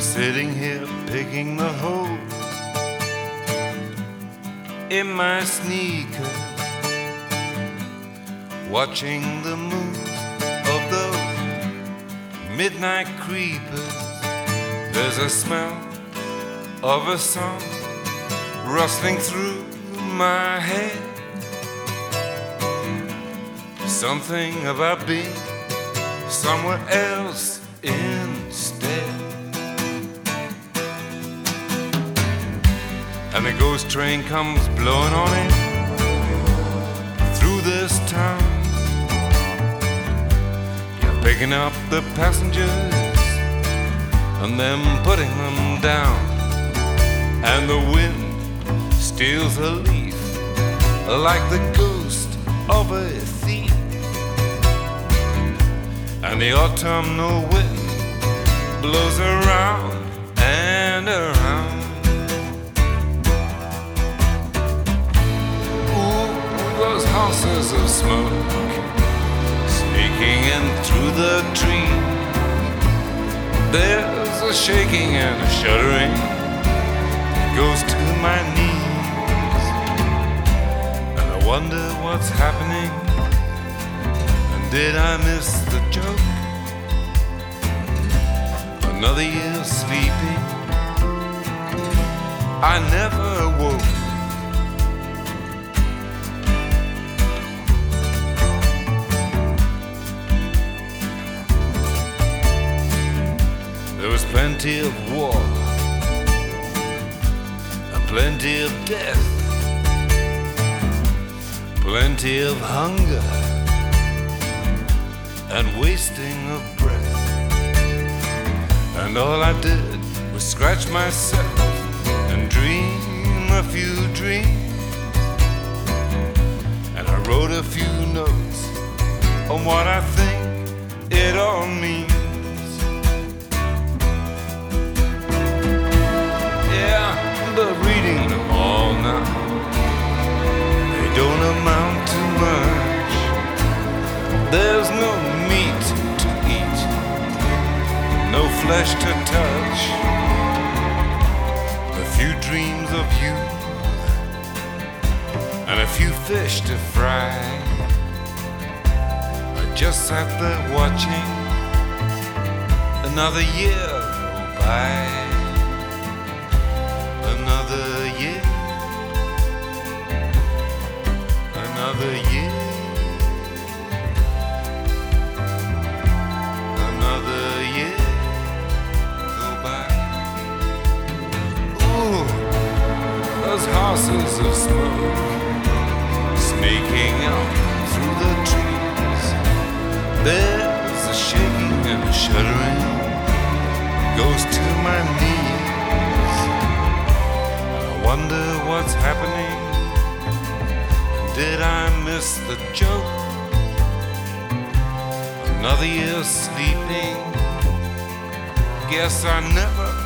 sitting here picking the hole in my sneakers, watching the moves of those midnight creepers. There's a smell of a song rustling through my head. Something about being somewhere else instead. And the ghost train comes blowing on in through this town. You're picking up the passengers and then putting them down. And the wind steals a leaf like the ghost of a thief. And the autumnal wind blows around and around. Ooh, those houses of smoke sneaking in through the trees. There's a shaking and a shuddering goes to my knees. And I wonder what's happening. Did I miss the joke? Another year sleeping, I never woke. There was plenty of war and plenty of death, plenty of hunger and wasting of breath. And all I did was scratch myself and dream a few dreams. And I wrote a few notes on what I think it all means. Yeah, but reading them all now, they don't amount to much. There's no meat to eat, no flesh to touch. A few dreams of you and a few fish to fry. I just sat there watching another year go by. Another year, another year. Houses of smoke sneaking out through the trees. There's a shaking and a shuddering goes to my knees. I wonder what's happening. Did I miss the joke? Another year sleeping, guess I never